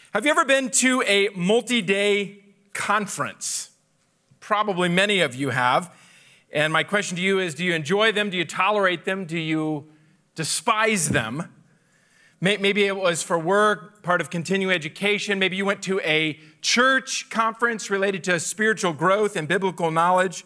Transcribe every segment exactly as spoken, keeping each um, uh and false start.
Have you ever been to a multi-day conference? Probably many of you have. And my question to you is, do you enjoy them? Do you tolerate them? Do you despise them? Maybe it was for work, part of continuing education. Maybe you went to a church conference related to spiritual growth and biblical knowledge.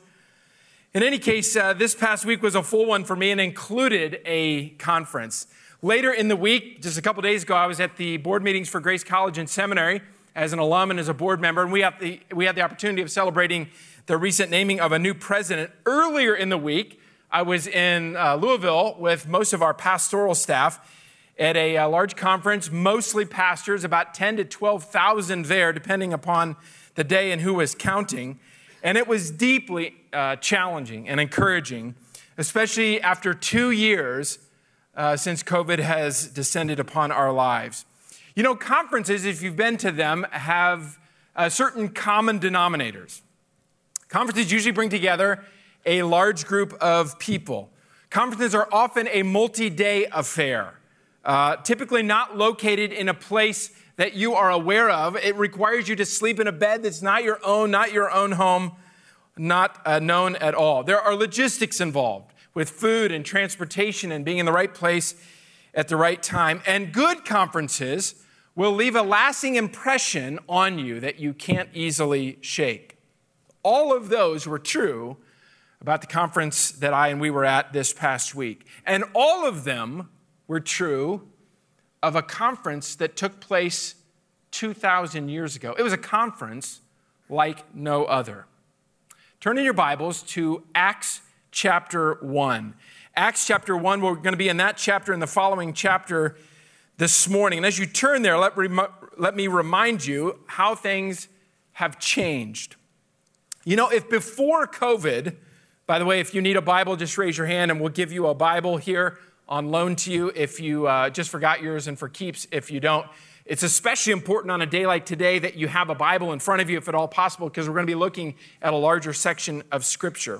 In any case, uh, this past week was a full one for me and included a conference. Later in the week, just a couple days ago, I was at the board meetings for Grace College and Seminary as an alum and as a board member, and we had the, we had the opportunity of celebrating the recent naming of a new president. Earlier in the week, I was in uh, Louisville with most of our pastoral staff at a, a large conference, mostly pastors, about ten to twelve thousand there, depending upon the day and who was counting. And it was deeply uh, challenging and encouraging, especially after two years uh, since COVID has descended upon our lives. You know, conferences, if you've been to them, have uh, certain common denominators. Conferences usually bring together a large group of people. Conferences are often a multi-day affair, uh, typically not located in a place that you are aware of. It requires you to sleep in a bed that's not your own, not your own home, not uh, known at all. There are logistics involved with food and transportation and being in the right place at the right time. And good conferences will leave a lasting impression on you that you can't easily shake. All of those were true about the conference that I and we were at this past week. And all of them were true of a conference that took place two thousand years ago. It was a conference like no other. Turn in your Bibles to Acts chapter one. Acts chapter one, we're going to be in that chapter and the following chapter this morning. And as you turn there, let, rem- let me remind you how things have changed. You know, if before COVID, by the way, if you need a Bible, just raise your hand and we'll give you a Bible here on loan to you if you uh, just forgot yours, and for keeps if you don't. It's especially important on a day like today that you have a Bible in front of you, if at all possible, because we're going to be looking at a larger section of Scripture.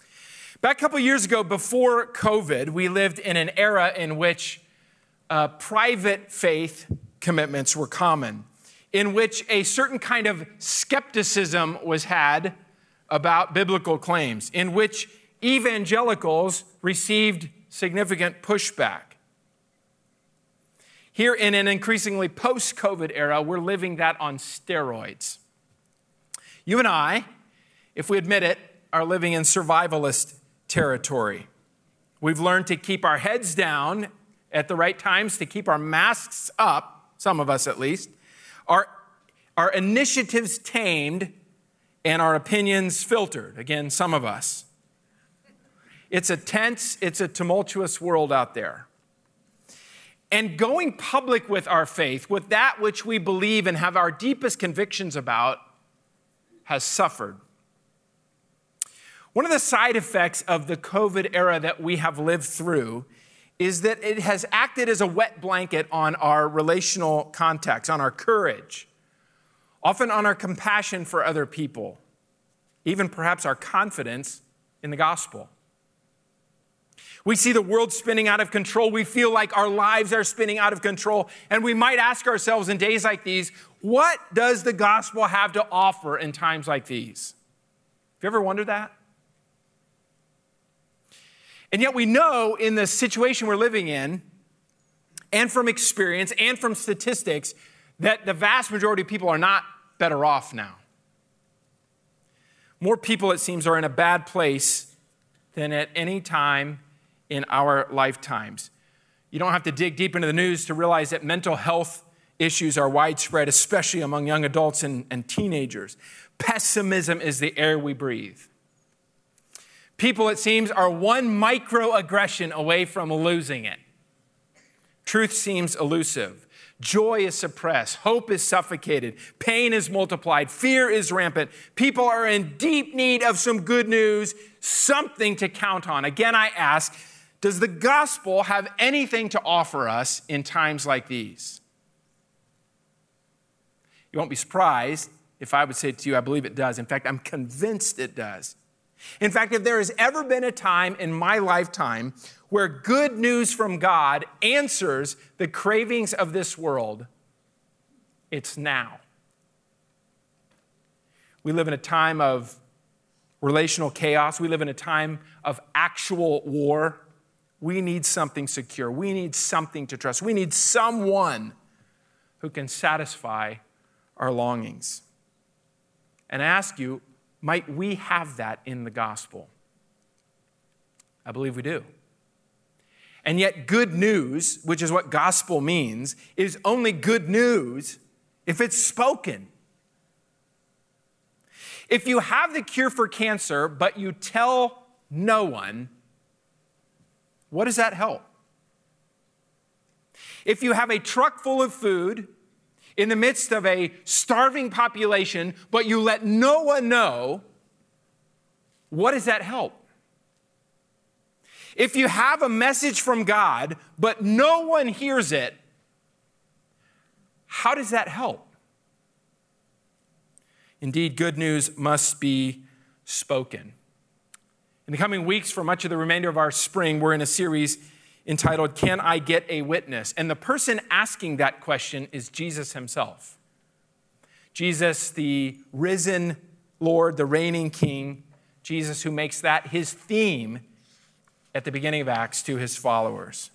Back a couple years ago, before COVID, we lived in an era in which uh, private faith commitments were common, in which a certain kind of skepticism was had about biblical claims, in which evangelicals received significant pushback. Here in an increasingly post-COVID era, we're living that on steroids. You and I, if we admit it, are living in survivalist territory. We've learned to keep our heads down at the right times, to keep our masks up, some of us at least, our, our initiatives tamed, and our opinions filtered. Again, some of us. It's a tense, it's a tumultuous world out there. And going public with our faith, with that which we believe and have our deepest convictions about, has suffered. One of the side effects of the COVID era that we have lived through is that it has acted as a wet blanket on our relational context, on our courage, often on our compassion for other people, even perhaps our confidence in the gospel. We see the world spinning out of control. We feel like our lives are spinning out of control. And we might ask ourselves in days like these, what does the gospel have to offer in times like these? Have you ever wondered that? And yet we know in the situation we're living in, and from experience and from statistics, that the vast majority of people are not better off now. More people, it seems, are in a bad place than at any time in our lifetimes. You don't have to dig deep into the news to realize that mental health issues are widespread, especially among young adults and, and teenagers. Pessimism is the air we breathe. People, it seems, are one microaggression away from losing it. Truth seems elusive. Joy is suppressed. Hope is suffocated. Pain is multiplied. Fear is rampant. People are in deep need of some good news, something to count on. Again, I ask, does the gospel have anything to offer us in times like these? You won't be surprised if I would say to you, I believe it does. In fact, I'm convinced it does. In fact, if there has ever been a time in my lifetime where good news from God answers the cravings of this world, It's now. We live in a time of relational chaos. We live in a time of actual war. We need something secure. We need something to trust. We need someone who can satisfy our longings. And I ask you, might we have that in the gospel? I believe we do. And yet good news, which is what gospel means, is only good news if it's spoken. If you have the cure for cancer, but you tell no one, what does that help? If you have a truck full of food in the midst of a starving population, but you let no one know, what does that help? If you have a message from God, but no one hears it, how does that help? Indeed, good news must be spoken. In the coming weeks, for much of the remainder of our spring, we're in a series entitled, Can I Get a Witness? And the person asking that question is Jesus himself. Jesus, the risen Lord, the reigning King, Jesus who makes that his theme at the beginning of Acts to his followers.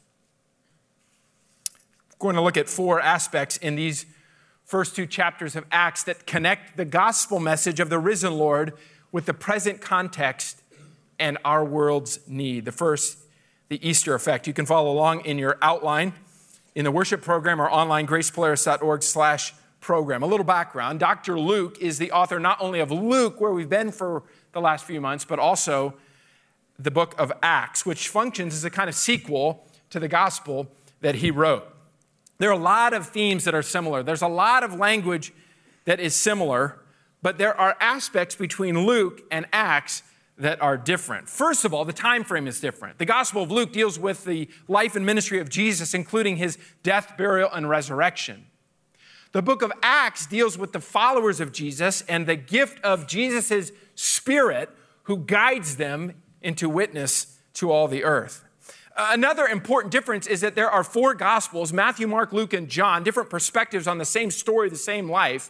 We're going to look at four aspects in these first two chapters of Acts that connect the gospel message of the risen Lord with the present context and our world's need. The first, the Easter effect. You can follow along in your outline in the worship program or online, gracepolaris.org slash program. A little background. Doctor Luke is the author not only of Luke, where we've been for the last few months, but also the book of Acts, which functions as a kind of sequel to the gospel that he wrote. There are a lot of themes that are similar. There's a lot of language that is similar, but there are aspects between Luke and Acts that are different. First of all, the time frame is different. The Gospel of Luke deals with the life and ministry of Jesus, including his death, burial, and resurrection. The book of Acts deals with the followers of Jesus and the gift of Jesus' Spirit who guides them into witness to all the earth. Another important difference is that there are four Gospels, Matthew, Mark, Luke, and John, different perspectives on the same story, the same life,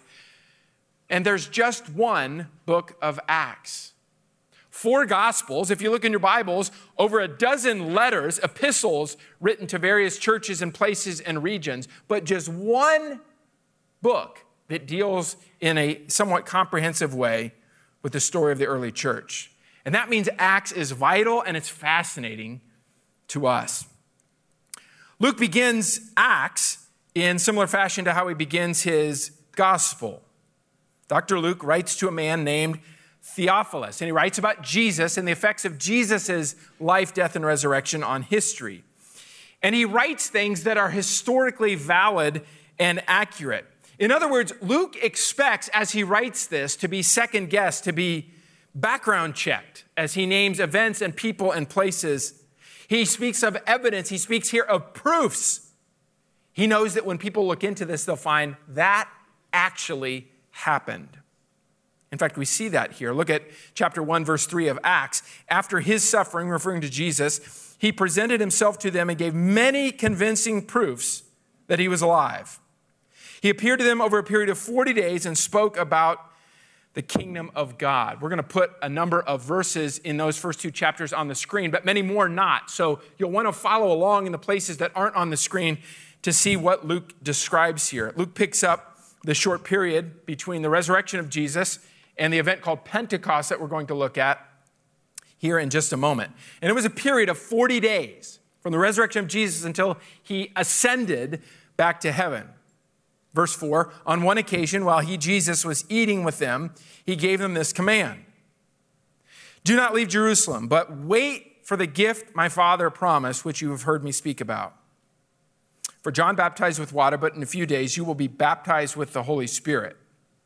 and there's just one book of Acts. Four Gospels, if you look in your Bibles, over a dozen letters, epistles written to various churches and places and regions, but just one book that deals in a somewhat comprehensive way with the story of the early church. And that means Acts is vital and it's fascinating to us. Luke begins Acts in similar fashion to how he begins his gospel. Doctor Luke writes to a man named Theophilus, and he writes about Jesus and the effects of Jesus' life, death, and resurrection on history. And he writes things that are historically valid and accurate. In other words, Luke expects, as he writes this, to be second guessed, to be background checked, as he names events and people and places. He speaks of evidence. He speaks here of proofs. He knows that when people look into this, they'll find that actually happened. In fact, we see that here. Look at chapter one, verse three of Acts. After his suffering, referring to Jesus, he presented himself to them and gave many convincing proofs that he was alive. He appeared to them over a period of forty days and spoke about the kingdom of God. We're going to put a number of verses in those first two chapters on the screen, but many more not. So you'll want to follow along in the places that aren't on the screen to see what Luke describes here. Luke picks up the short period between the resurrection of Jesus and the event called Pentecost that we're going to look at here in just a moment. And it was a period of forty days from the resurrection of Jesus until he ascended back to heaven. Verse four, on one occasion, while he, Jesus, was eating with them, he gave them this command. Do not leave Jerusalem, but wait for the gift my Father promised, which you have heard me speak about. For John baptized with water, but in a few days you will be baptized with the Holy Spirit.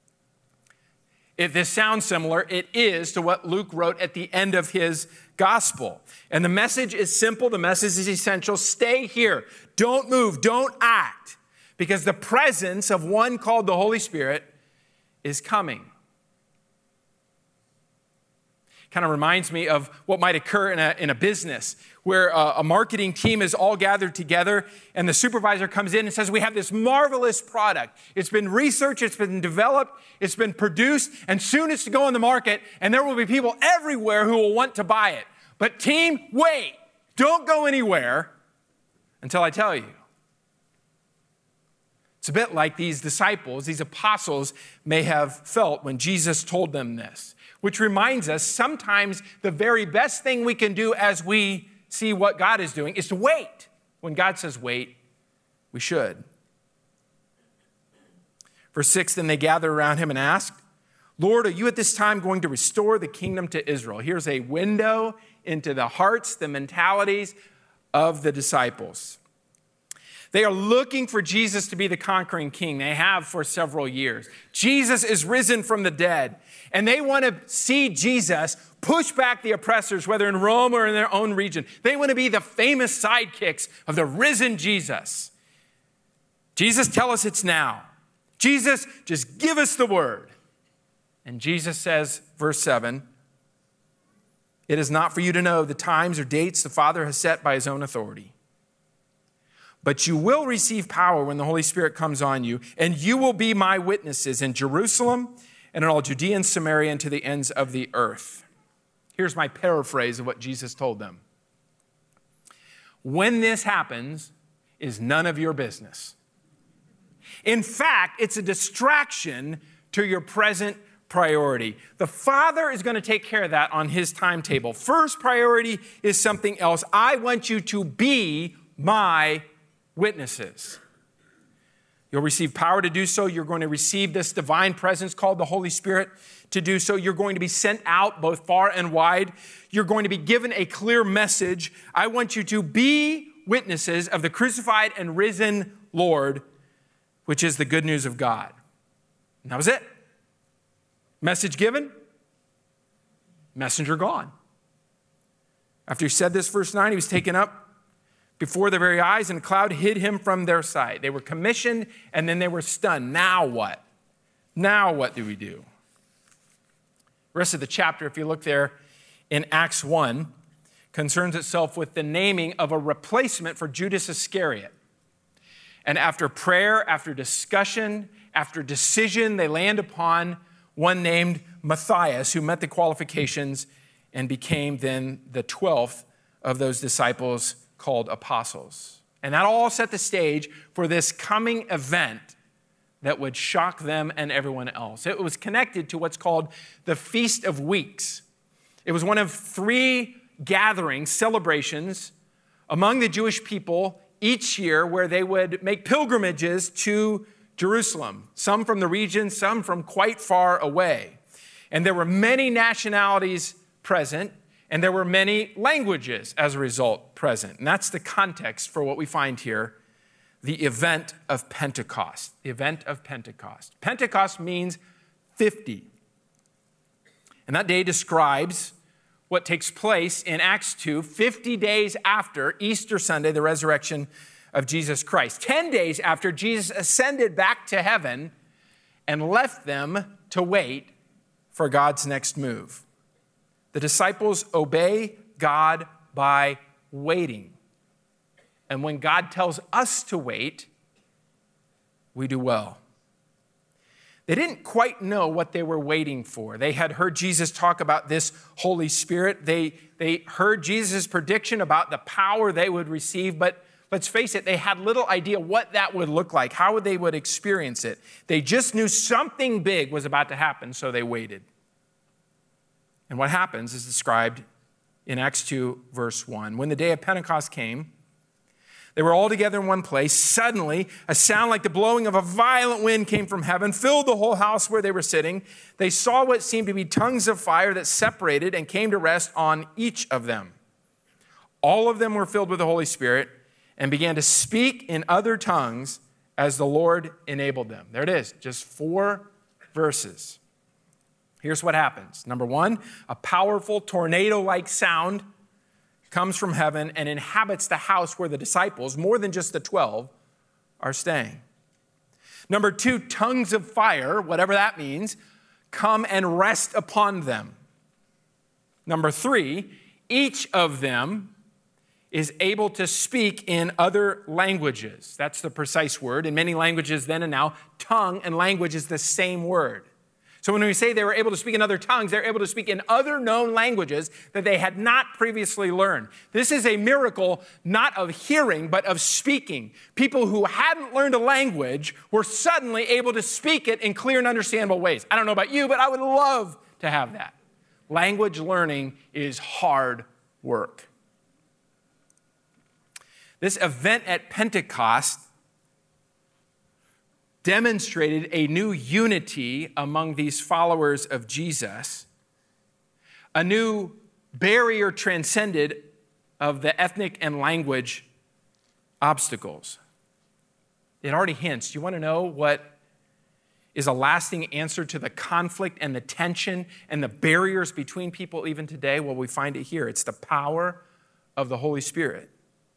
If this sounds similar, it is to what Luke wrote at the end of his gospel. And the message is simple. The message is essential. Stay here. Don't move. Don't act. Because the presence of one called the Holy Spirit is coming. Kind of reminds me of what might occur in a, in a business where a, a marketing team is all gathered together and the supervisor comes in and says, we have this marvelous product. It's been researched, it's been developed, it's been produced, and soon it's to go on the market, and there will be people everywhere who will want to buy it. But team, wait, don't go anywhere until I tell you. It's a bit like these disciples, these apostles may have felt when Jesus told them this. Which reminds us, sometimes the very best thing we can do as we see what God is doing is to wait. When God says wait, we should. Verse six, then they gathered around him and asked, Lord, are you at this time going to restore the kingdom to Israel? Here's a window into the hearts, the mentalities of the disciples. They are looking for Jesus to be the conquering king. They have for several years. Jesus is risen from the dead, and they want to see Jesus push back the oppressors, whether in Rome or in their own region. They want to be the famous sidekicks of the risen Jesus. Jesus, tell us it's now. Jesus, just give us the word. And Jesus says, verse seven, it is not for you to know the times or dates the Father has set by his own authority. But you will receive power when the Holy Spirit comes on you, and you will be my witnesses in Jerusalem and in all Judea and Samaria and to the ends of the earth. Here's my paraphrase of what Jesus told them. When this happens is none of your business. In fact, it's a distraction to your present priority. The Father is going to take care of that on his timetable. First priority is something else. I want you to be my witnesses. You'll receive power to do so. You're going to receive this divine presence called the Holy Spirit to do so. You're going to be sent out both far and wide. You're going to be given a clear message. I want you to be witnesses of the crucified and risen Lord, which is the good news of God. And that was it. Message given, messenger gone. After he said this, verse nine, he was taken up before their very eyes, and a cloud hid him from their sight. They were commissioned, and then they were stunned. Now what? Now what do we do? The rest of the chapter, if you look there in Acts one, concerns itself with the naming of a replacement for Judas Iscariot. And after prayer, after discussion, after decision, they land upon one named Matthias, who met the qualifications and became then the twelfth of those disciples called apostles. And that all set the stage for this coming event that would shock them and everyone else. It was connected to what's called the Feast of Weeks. It was one of three gatherings, celebrations among the Jewish people each year where they would make pilgrimages to Jerusalem, some from the region, some from quite far away. And there were many nationalities present, and there were many languages as a result present. And that's the context for what we find here, the event of Pentecost. The event of Pentecost. Pentecost means fifty. And that day describes what takes place in Acts two, fifty days after Easter Sunday, the resurrection of Jesus Christ. ten days after Jesus ascended back to heaven and left them to wait for God's next move. The disciples obey God by waiting. And when God tells us to wait, we do well. They didn't quite know what they were waiting for. They had heard Jesus talk about this Holy Spirit. They, they heard Jesus' prediction about the power they would receive, but let's face it, they had little idea what that would look like, how they would experience it. They just knew something big was about to happen, so they waited. And what happens is described in Acts two, verse one. When the day of Pentecost came, they were all together in one place. Suddenly, a sound like the blowing of a violent wind came from heaven, filled the whole house where they were sitting. They saw what seemed to be tongues of fire that separated and came to rest on each of them. All of them were filled with the Holy Spirit and began to speak in other tongues as the Lord enabled them. There it is, just four verses. Here's what happens. Number one, a powerful tornado-like sound comes from heaven and inhabits the house where the disciples, more than just the twelve, are staying. Number two, tongues of fire, whatever that means, come and rest upon them. Number three, each of them is able to speak in other languages. That's the precise word. In many languages then and now, tongue and language is the same word. So when we say they were able to speak in other tongues, they're able to speak in other known languages that they had not previously learned. This is a miracle not of hearing, but of speaking. People who hadn't learned a language were suddenly able to speak it in clear and understandable ways. I don't know about you, but I would love to have that. Language learning is hard work. This event at Pentecost demonstrated a new unity among these followers of Jesus, a new barrier transcended of the ethnic and language obstacles. It already hints. You want to know what is a lasting answer to the conflict and the tension and the barriers between people even today? Well, we find it here. It's the power of the Holy Spirit.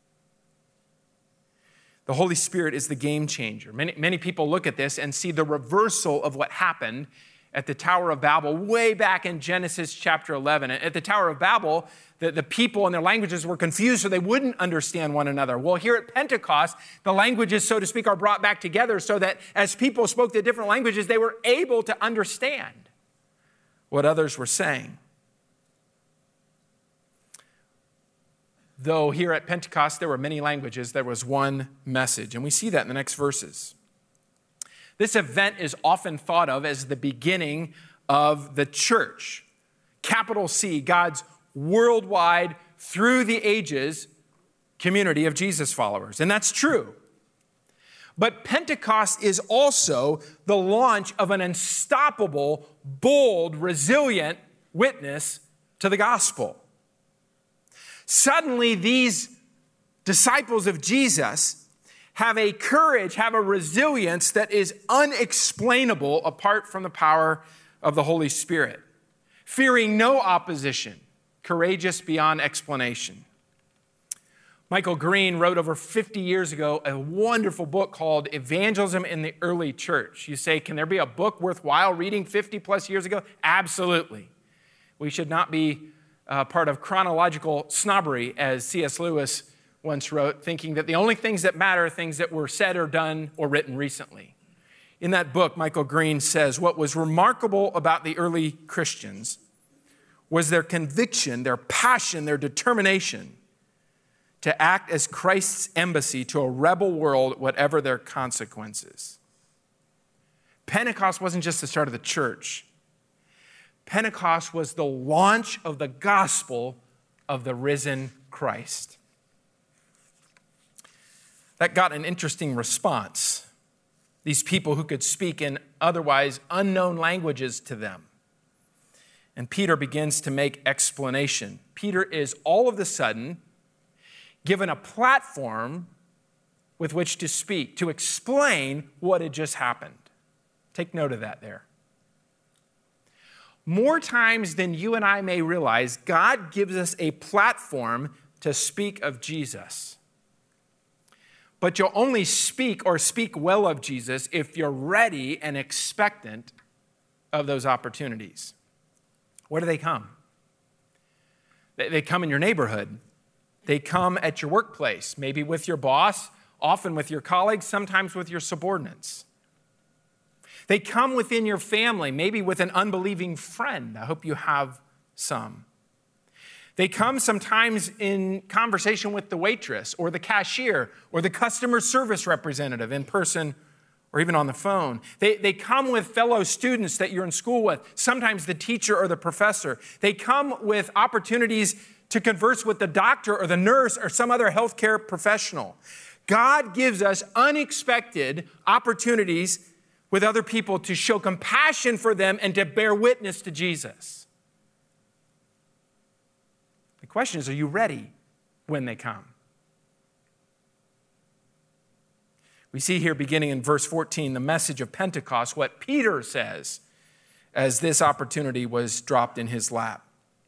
The Holy Spirit is the game changer. Many, many people look at this and see the reversal of what happened at the Tower of Babel way back in Genesis chapter eleven. At the Tower of Babel, the, the people and their languages were confused so they wouldn't understand one another. Well, here at Pentecost, the languages, so to speak, are brought back together so that as people spoke the different languages, they were able to understand what others were saying. Though here at Pentecost there were many languages, there was one message. And we see that in the next verses. This event is often thought of as the beginning of the church. Capital C, God's worldwide, through the ages, community of Jesus followers. And that's true. But Pentecost is also the launch of an unstoppable, bold, resilient witness to the gospel. Suddenly, these disciples of Jesus have a courage, have a resilience that is unexplainable apart from the power of the Holy Spirit. Fearing no opposition, courageous beyond explanation. Michael Green wrote over fifty years ago a wonderful book called Evangelism in the Early Church. You say, can there be a book worthwhile reading fifty plus years ago? Absolutely. We should not be Uh, part of chronological snobbery, as C S Lewis once wrote, thinking that the only things that matter are things that were said or done or written recently. In that book, Michael Green says, what was remarkable about the early Christians was their conviction, their passion, their determination to act as Christ's embassy to a rebel world, whatever their consequences. Pentecost wasn't just the start of the church. Pentecost was the launch of the gospel of the risen Christ. That got an interesting response. These people who could speak in otherwise unknown languages to them. And Peter begins to make explanation. Peter is all of a sudden given a platform with which to speak, to explain what had just happened. Take note of that there. More times than you and I may realize, God gives us a platform to speak of Jesus. But you'll only speak or speak well of Jesus if you're ready and expectant of those opportunities. Where do they come? They come in your neighborhood. They come at your workplace, maybe with your boss, often with your colleagues, sometimes with your subordinates. They come within your family, maybe with an unbelieving friend. I hope you have some. They come sometimes in conversation with the waitress or the cashier or the customer service representative in person or even on the phone. They, they come with fellow students that you're in school with, sometimes the teacher or the professor. They come with opportunities to converse with the doctor or the nurse or some other healthcare professional. God gives us unexpected opportunities with other people to show compassion for them and to bear witness to Jesus. The question is, are you ready when they come? We see here beginning in verse fourteen, the message of Pentecost, what Peter says as this opportunity was dropped in his lap.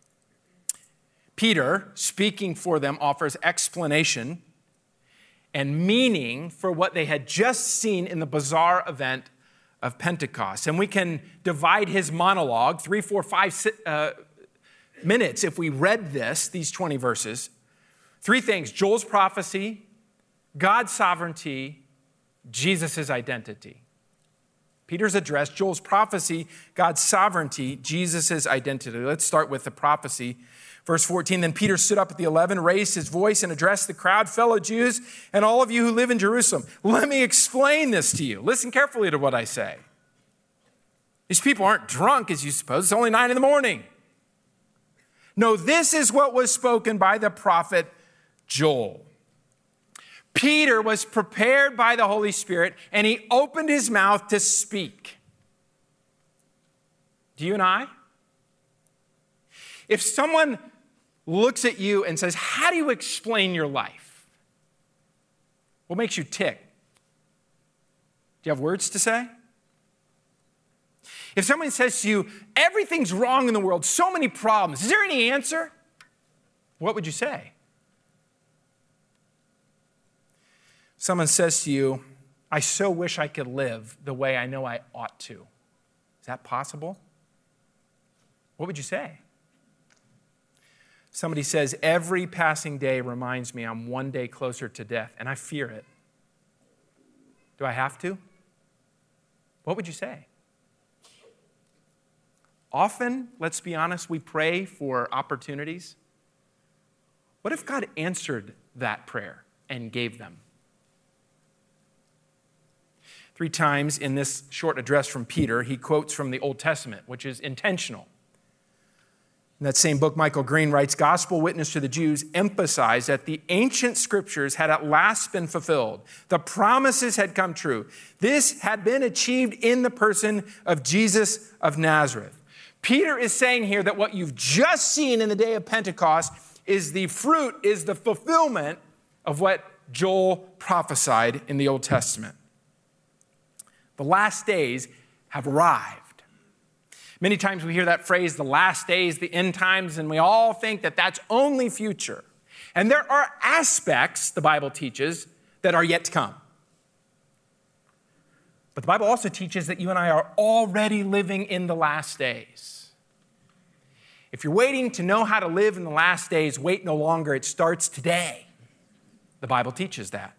Peter, speaking for them, offers explanation and meaning for what they had just seen in the bizarre event of Pentecost. And we can divide his monologue, three, four, five uh, minutes if we read this, these twenty verses. Three things: Joel's prophecy, God's sovereignty, Jesus' identity. Peter's address, Joel's prophecy, God's sovereignty, Jesus' identity. Let's start with the prophecy. Verse fourteen, then Peter stood up at the eleven, raised his voice and addressed the crowd, fellow Jews, and all of you who live in Jerusalem. Let me explain this to you. Listen carefully to what I say. These people aren't drunk, as you suppose. It's only nine in the morning. No, this is what was spoken by the prophet Joel. Peter was prepared by the Holy Spirit, and he opened his mouth to speak. Do you and I? If someone looks at you and says, how do you explain your life? What makes you tick? Do you have words to say? If someone says to you, everything's wrong in the world, so many problems, is there any answer? What would you say? Someone says to you, I so wish I could live the way I know I ought to. Is that possible? What would you say? Somebody says, every passing day reminds me I'm one day closer to death, and I fear it. Do I have to? What would you say? Often, let's be honest, we pray for opportunities. What if God answered that prayer and gave them? Three times in this short address from Peter, he quotes from the Old Testament, which is intentional. In that same book, Michael Green writes, gospel witness to the Jews emphasized that the ancient scriptures had at last been fulfilled. The promises had come true. This had been achieved in the person of Jesus of Nazareth. Peter is saying here that what you've just seen in the day of Pentecost is the fruit, is the fulfillment of what Joel prophesied in the Old Testament. The last days have arrived. Many times we hear that phrase, the last days, the end times, and we all think that that's only future. And there are aspects, the Bible teaches, that are yet to come. But the Bible also teaches that you and I are already living in the last days. If you're waiting to know how to live in the last days, wait no longer. It starts today. The Bible teaches that.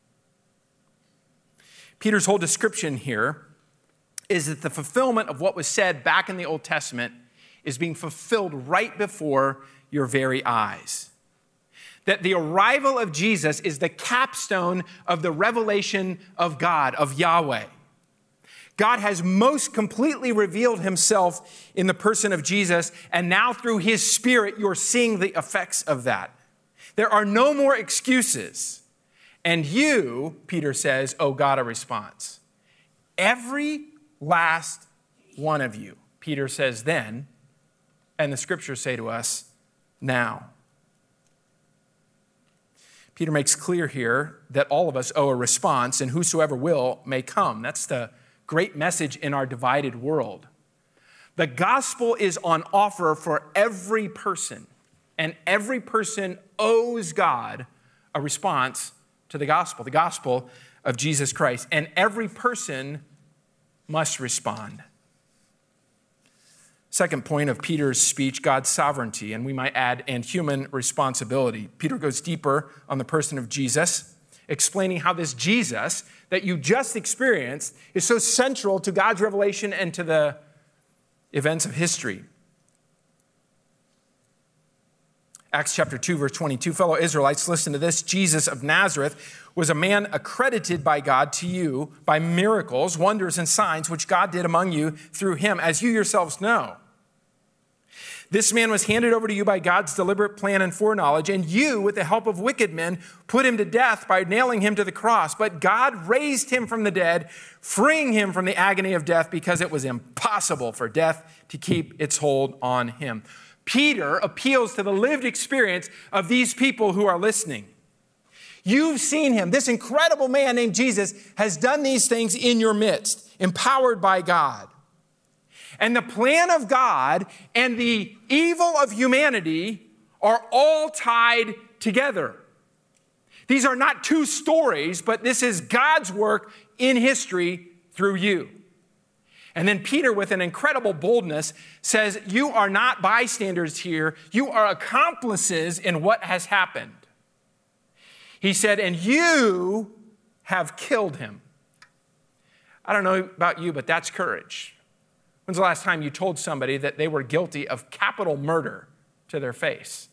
Peter's whole description here is that the fulfillment of what was said back in the Old Testament is being fulfilled right before your very eyes. That the arrival of Jesus is the capstone of the revelation of God, of Yahweh. God has most completely revealed himself in the person of Jesus, and now through his Spirit, you're seeing the effects of that. There are no more excuses. And you, Peter says, owe God a response. Every last one of you, Peter says then, and the scriptures say to us now. Peter makes clear here that all of us owe a response, and whosoever will may come. That's the great message in our divided world. The gospel is on offer for every person, and every person owes God a response to the gospel, the gospel of Jesus Christ, and every person must respond. Second point of Peter's speech, God's sovereignty, and we might add, and human responsibility. Peter goes deeper on the person of Jesus, explaining how this Jesus that you just experienced is so central to God's revelation and to the events of history. Acts chapter two, verse twenty-two, fellow Israelites, listen to this. Jesus of Nazareth was a man accredited by God to you by miracles, wonders, and signs which God did among you through him, as you yourselves know. This man was handed over to you by God's deliberate plan and foreknowledge, and you, with the help of wicked men, put him to death by nailing him to the cross. But God raised him from the dead, freeing him from the agony of death, because it was impossible for death to keep its hold on him. Peter appeals to the lived experience of these people who are listening. You've seen him. This incredible man named Jesus has done these things in your midst, empowered by God. And the plan of God and the evil of humanity are all tied together. These are not two stories, but this is God's work in history through you. And then Peter, with an incredible boldness, says, you are not bystanders here. You are accomplices in what has happened. He said, and you have killed him. I don't know about you, but that's courage. When's the last time you told somebody that they were guilty of capital murder to their face?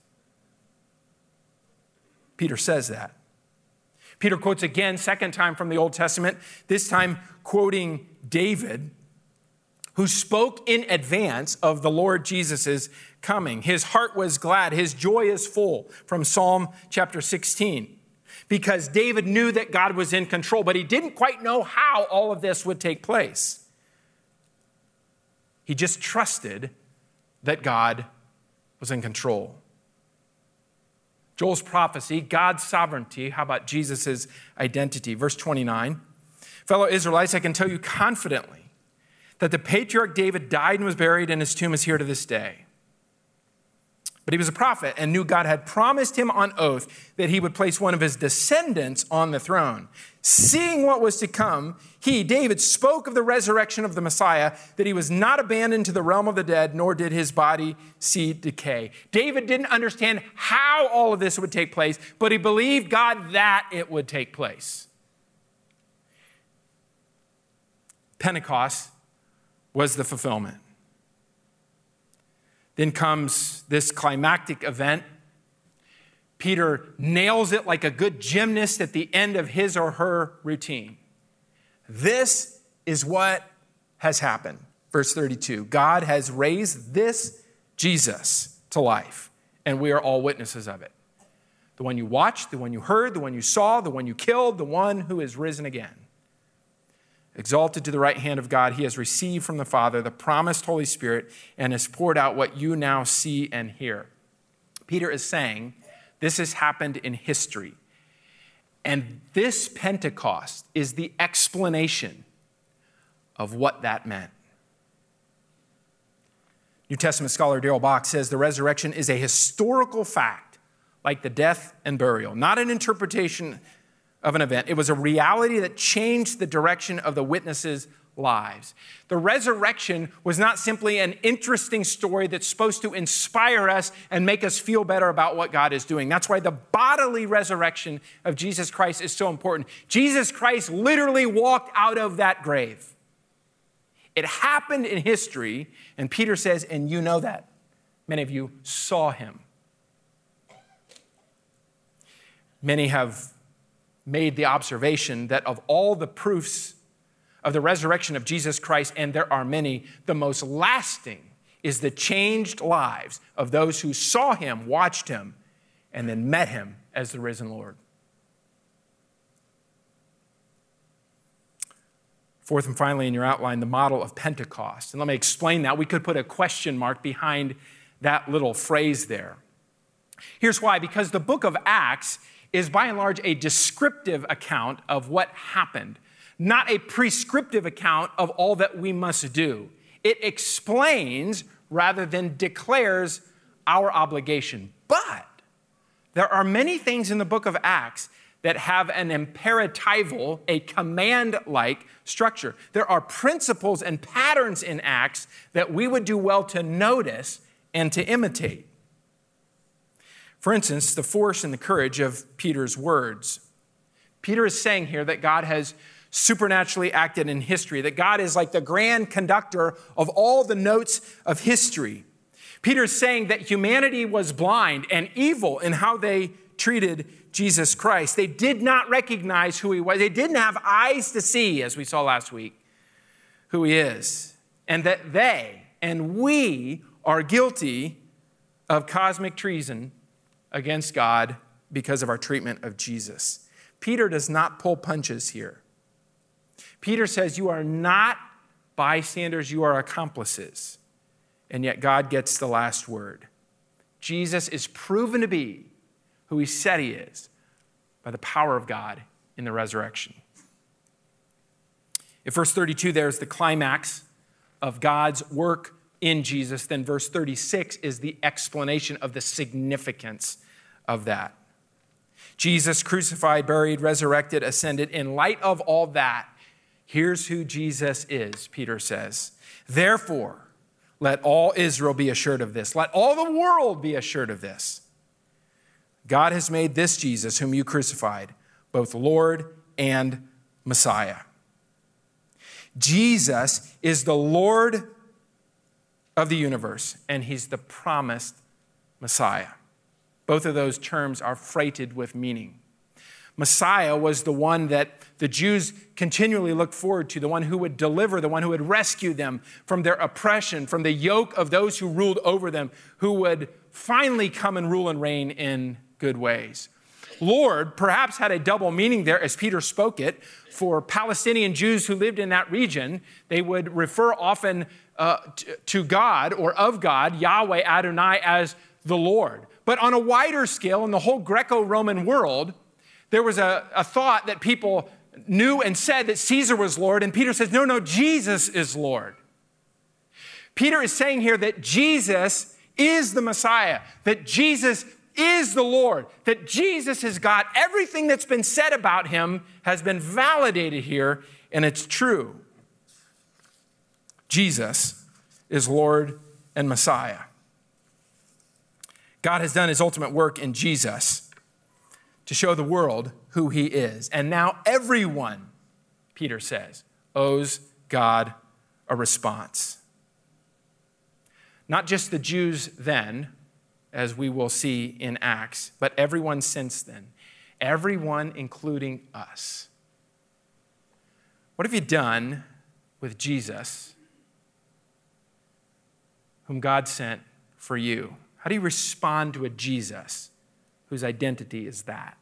Peter says that. Peter quotes again, second time from the Old Testament, this time quoting David, who spoke in advance of the Lord Jesus' coming. His heart was glad, his joy is full, from Psalm chapter sixteen. Because David knew that God was in control, but he didn't quite know how all of this would take place. He just trusted that God was in control. Joel's prophecy, God's sovereignty. How about Jesus' identity? Verse twenty-nine, fellow Israelites, I can tell you confidently that the patriarch David died and was buried, and his tomb is here to this day. But he was a prophet and knew God had promised him on oath that he would place one of his descendants on the throne. Seeing what was to come, he, David, spoke of the resurrection of the Messiah, that he was not abandoned to the realm of the dead, nor did his body see decay. David didn't understand how all of this would take place, but he believed God that it would take place. Pentecost was the fulfillment. Then comes this climactic event. Peter nails it like a good gymnast at the end of his or her routine. This is what has happened. Verse thirty-two, God has raised this Jesus to life, and we are all witnesses of it. The one you watched, the one you heard, the one you saw, the one you killed, the one who is risen again. Exalted to the right hand of God, he has received from the Father the promised Holy Spirit and has poured out what you now see and hear. Peter is saying this has happened in history. And this Pentecost is the explanation of what that meant. New Testament scholar Darrell Bock says the resurrection is a historical fact, like the death and burial, not an interpretation of an event. It was a reality that changed the direction of the witnesses' lives. The resurrection was not simply an interesting story that's supposed to inspire us and make us feel better about what God is doing. That's why the bodily resurrection of Jesus Christ is so important. Jesus Christ literally walked out of that grave. It happened in history, and Peter says, and you know that. Many of you saw him. Many have made the observation that of all the proofs of the resurrection of Jesus Christ, and there are many, the most lasting is the changed lives of those who saw him, watched him, and then met him as the risen Lord. Fourth and finally in your outline, the model of Pentecost. And let me explain that. We could put a question mark behind that little phrase there. Here's why. Because the book of Acts is by and large a descriptive account of what happened, not a prescriptive account of all that we must do. It explains rather than declares our obligation. But there are many things in the book of Acts that have an imperatival, a command-like structure. There are principles and patterns in Acts that we would do well to notice and to imitate. For instance, the force and the courage of Peter's words. Peter is saying here that God has supernaturally acted in history, that God is like the grand conductor of all the notes of history. Peter is saying that humanity was blind and evil in how they treated Jesus Christ. They did not recognize who he was. They didn't have eyes to see, as we saw last week, who he is. And that they and we are guilty of cosmic treason against God because of our treatment of Jesus. Peter does not pull punches here. Peter says you are not bystanders, you are accomplices. And yet God gets the last word. Jesus is proven to be who he said he is by the power of God in the resurrection. If verse thirty-two there is the climax of God's work in Jesus, then verse thirty-six is the explanation of the significance of that. Jesus crucified, buried, resurrected, ascended. In light of all that, Here's who Jesus is, Peter says. Therefore, let all Israel be assured of this. Let all the world be assured of this. God has made this Jesus, whom you crucified, both Lord and Messiah. Jesus is the Lord of the universe, and he's the promised Messiah. Both of those terms are freighted with meaning. Messiah was the one that the Jews continually looked forward to, the one who would deliver, the one who would rescue them from their oppression, from the yoke of those who ruled over them, who would finally come and rule and reign in good ways. Lord perhaps had a double meaning there as Peter spoke it. For Palestinian Jews who lived in that region, they would refer often uh, t- to God or of God, Yahweh Adonai, as the Lord. But on a wider scale, in the whole Greco-Roman world, there was a, a thought that people knew and said that Caesar was Lord, and Peter says, no, no, Jesus is Lord. Peter is saying here that Jesus is the Messiah, that Jesus is the Lord, that Jesus is God. Everything that's been said about him has been validated here, and it's true. Jesus is Lord and Messiah. God has done his ultimate work in Jesus to show the world who he is. And now everyone, Peter says, owes God a response. Not just the Jews then, as we will see in Acts, but everyone since then. Everyone, including us. What have you done with Jesus, whom God sent for you? How do you respond to a Jesus whose identity is that?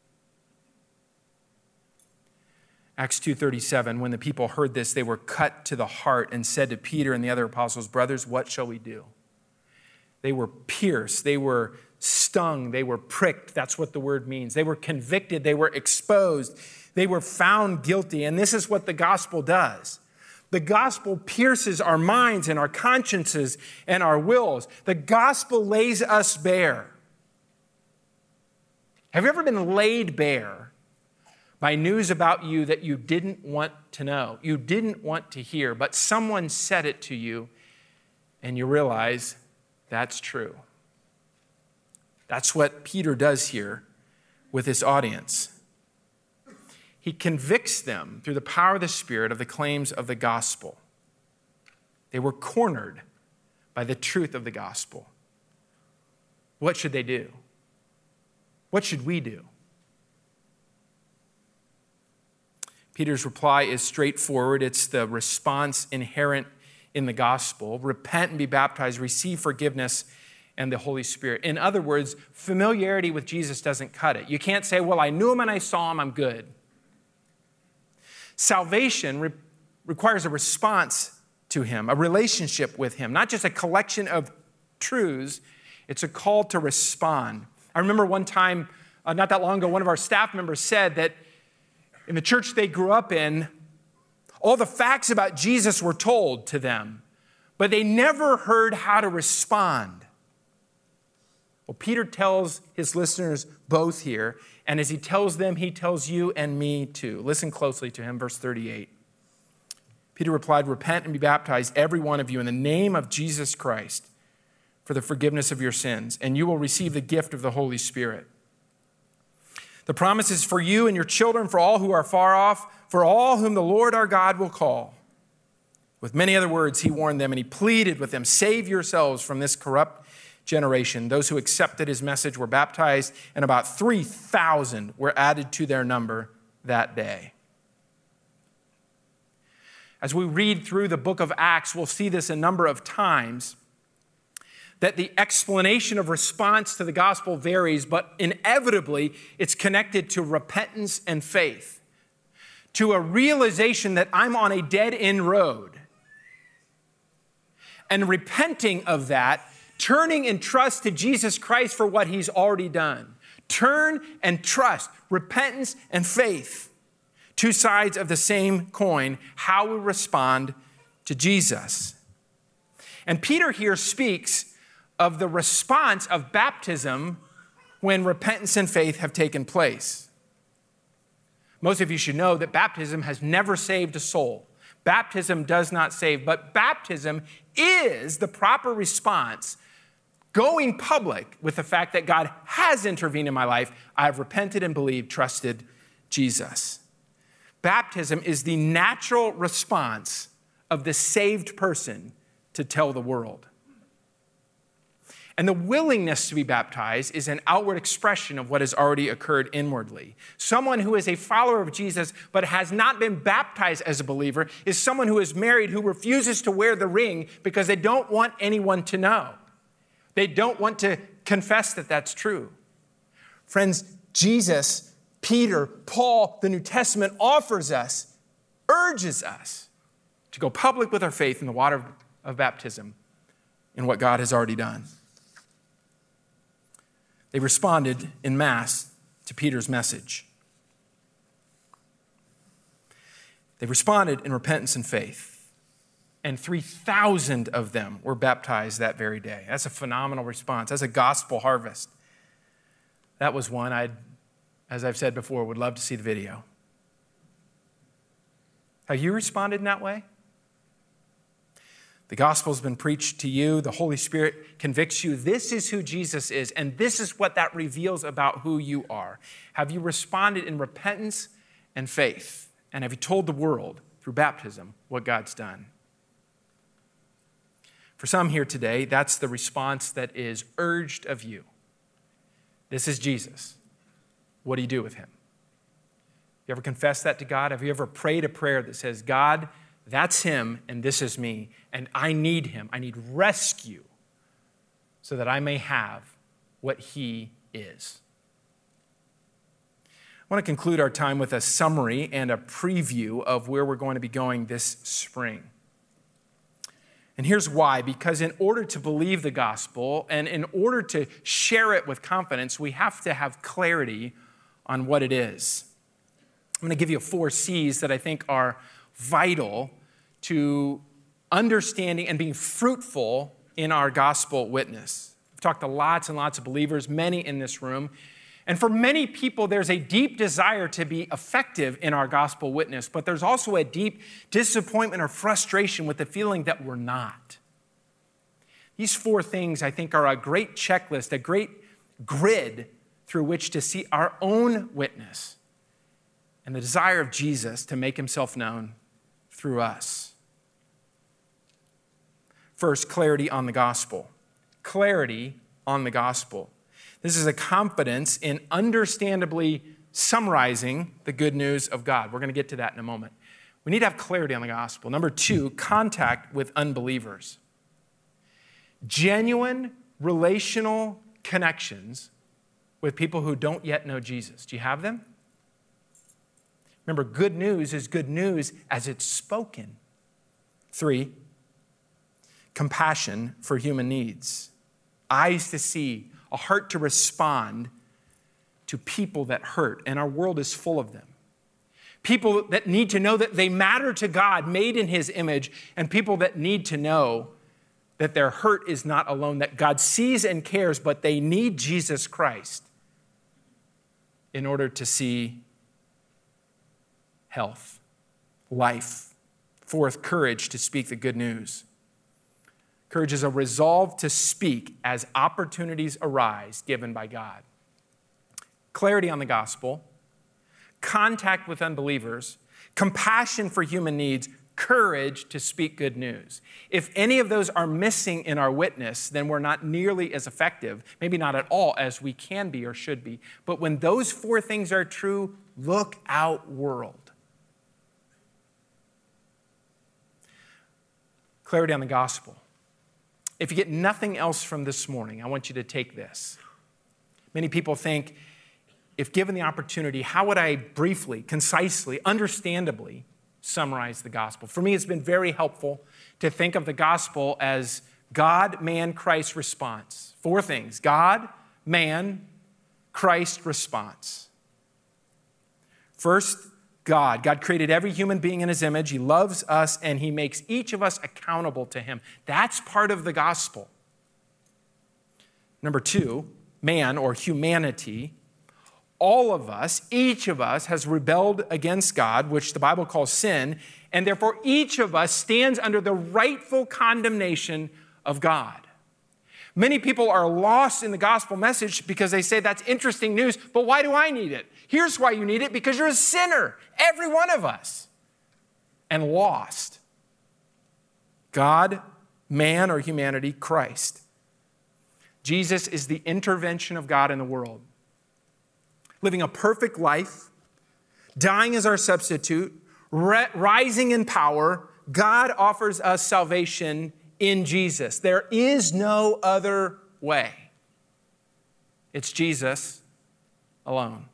Acts two thirty-seven, when the people heard this, they were cut to the heart and said to Peter and the other apostles, brothers, what shall we do? They were pierced, they were stung, they were pricked. That's what the word means. They were convicted, they were exposed, they were found guilty. And this is what the gospel does. The gospel pierces our minds and our consciences and our wills. The gospel lays us bare. Have you ever been laid bare by news about you that you didn't want to know, you didn't want to hear, but someone said it to you and you realize that's true? That's what Peter does here with this audience. He convicts them through the power of the Spirit of the claims of the gospel. They were cornered by the truth of the gospel. What should they do? What should we do? Peter's reply is straightforward. It's the response inherent in the gospel. Repent and be baptized, receive forgiveness and the Holy Spirit. In other words, familiarity with Jesus doesn't cut it. You can't say, well, I knew him and I saw him, I'm good. Salvation re- requires a response to him, a relationship with him, not just a collection of truths. It's a call to respond. I remember one time, uh, not that long ago, one of our staff members said that in the church they grew up in, all the facts about Jesus were told to them, but they never heard how to respond. Well, Peter tells his listeners both here, and as he tells them, he tells you and me too. Listen closely to him, verse thirty-eight. Peter replied, repent and be baptized, every one of you, in the name of Jesus Christ for the forgiveness of your sins, and you will receive the gift of the Holy Spirit. The promise is for you and your children, for all who are far off, for all whom the Lord our God will call. With many other words, he warned them and he pleaded with them, save yourselves from this corrupt generation. Those who accepted his message were baptized, and about three thousand were added to their number that day. As we read through the book of Acts, we'll see this a number of times, that the explanation of response to the gospel varies, but inevitably it's connected to repentance and faith, to a realization that I'm on a dead-end road, and repenting of that, turning in trust to Jesus Christ for what he's already done. Turn and trust, repentance and faith, two sides of the same coin, how we respond to Jesus. And Peter here speaks of the response of baptism when repentance and faith have taken place. Most of you should know that baptism has never saved a soul. Baptism does not save, but baptism is the proper response, going public with the fact that God has intervened in my life. I have repented and believed, trusted Jesus. Baptism is the natural response of the saved person to tell the world. And the willingness to be baptized is an outward expression of what has already occurred inwardly. Someone who is a follower of Jesus but has not been baptized as a believer is someone who is married who refuses to wear the ring because they don't want anyone to know. They don't want to confess that that's true. Friends, Jesus, Peter, Paul, the New Testament offers us, urges us to go public with our faith in the water of baptism in what God has already done. They responded en masse to Peter's message. They responded in repentance and faith. And three thousand of them were baptized that very day. That's a phenomenal response. That's a gospel harvest. That was one I'd, as I've said before, would love to see the video. Have you responded in that way? The gospel's been preached to you. The Holy Spirit convicts you. This is who Jesus is, and this is what that reveals about who you are. Have you responded in repentance and faith? And have you told the world through baptism what God's done? For some here today, that's the response that is urged of you. This is Jesus. What do you do with him? You ever confess that to God? Have you ever prayed a prayer that says, God, that's him and this is me, and I need him. I need rescue so that I may have what he is. I want to conclude our time with a summary and a preview of where we're going to be going this spring. And here's why. Because in order to believe the gospel and in order to share it with confidence, we have to have clarity on what it is. I'm going to give you four C's that I think are vital to understanding and being fruitful in our gospel witness. I've talked to lots and lots of believers, many in this room. And for many people, there's a deep desire to be effective in our gospel witness, but there's also a deep disappointment or frustration with the feeling that we're not. These four things, I think, are a great checklist, a great grid through which to see our own witness and the desire of Jesus to make himself known through us. First, clarity on the gospel. Clarity on the gospel. This is a confidence in understandably summarizing the good news of God. We're going to get to that in a moment. We need to have clarity on the gospel. Number two, contact with unbelievers. Genuine relational connections with people who don't yet know Jesus. Do you have them? Remember, good news is good news as it's spoken. Three, compassion for human needs. Eyes to see, a heart to respond to people that hurt, and our world is full of them. People that need to know that they matter to God, made in his image, and people that need to know that their hurt is not alone, that God sees and cares, but they need Jesus Christ in order to see health, life. Fourth, courage to speak the good news. Courage is a resolve to speak as opportunities arise given by God. Clarity on the gospel, contact with unbelievers, compassion for human needs, courage to speak good news. If any of those are missing in our witness, then we're not nearly as effective, maybe not at all, as we can be or should be. But when those four things are true, look out, world. Clarity on the gospel. If you get nothing else from this morning, I want you to take this. Many people think, if given the opportunity, how would I briefly, concisely, understandably summarize the gospel? For me, it's been very helpful to think of the gospel as God, man, Christ response. Four things: God, man, Christ response. First, God. God created every human being in his image. He loves us, and he makes each of us accountable to him. That's part of the gospel. Number two, man or humanity. all of us, each of us has rebelled against God, which the Bible calls sin, and therefore each of us stands under the rightful condemnation of God. Many people are lost in the gospel message because they say that's interesting news, but why do I need it? Here's why you need it, because you're a sinner, every one of us, and lost. God, man or humanity, Christ. Jesus is the intervention of God in the world. Living a perfect life, dying as our substitute, rising in power, God offers us salvation in Jesus. There is no other way. It's Jesus alone.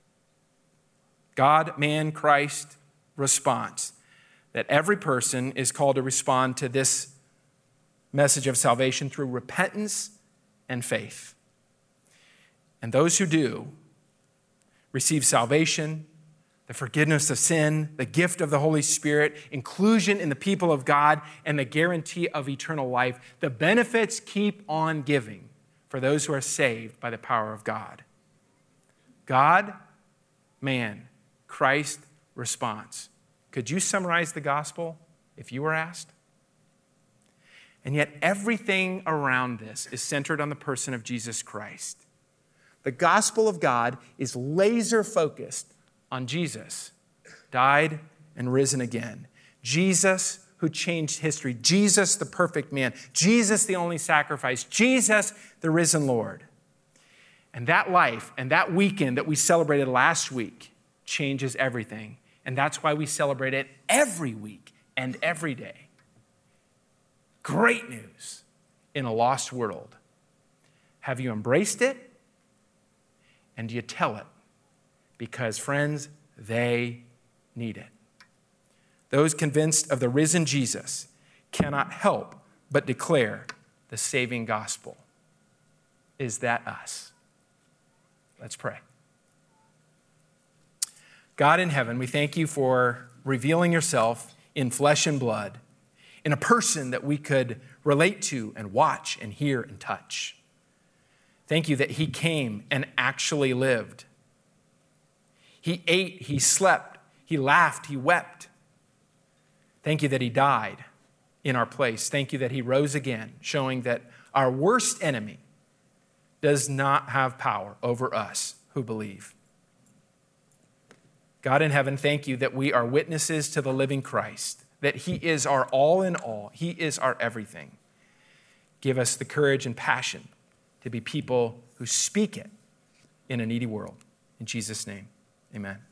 God, man, Christ response. That every person is called to respond to this message of salvation through repentance and faith. And those who do receive salvation, the forgiveness of sin, the gift of the Holy Spirit, inclusion in the people of God, and the guarantee of eternal life. The benefits keep on giving for those who are saved by the power of God. God, man, Christ response. Could you summarize the gospel if you were asked? And yet everything around this is centered on the person of Jesus Christ. The gospel of God is laser focused on Jesus, died and risen again. Jesus who changed history. Jesus, the perfect man. Jesus, the only sacrifice. Jesus, the risen Lord. And that life and that weekend that we celebrated last week changes everything. And that's why we celebrate it every week and every day. Great news in a lost world. Have you embraced it? And do you tell it? Because, friends, they need it. Those convinced of the risen Jesus cannot help but declare the saving gospel. Is that us? Let's pray. God in heaven, we thank you for revealing yourself in flesh and blood, in a person that we could relate to and watch and hear and touch. Thank you that he came and actually lived. He ate, he slept, he laughed, he wept. Thank you that he died in our place. Thank you that he rose again, showing that our worst enemy does not have power over us who believe. God in heaven, thank you that we are witnesses to the living Christ, that he is our all in all. He is our everything. Give us the courage and passion to be people who speak it in a needy world. In Jesus' name, amen.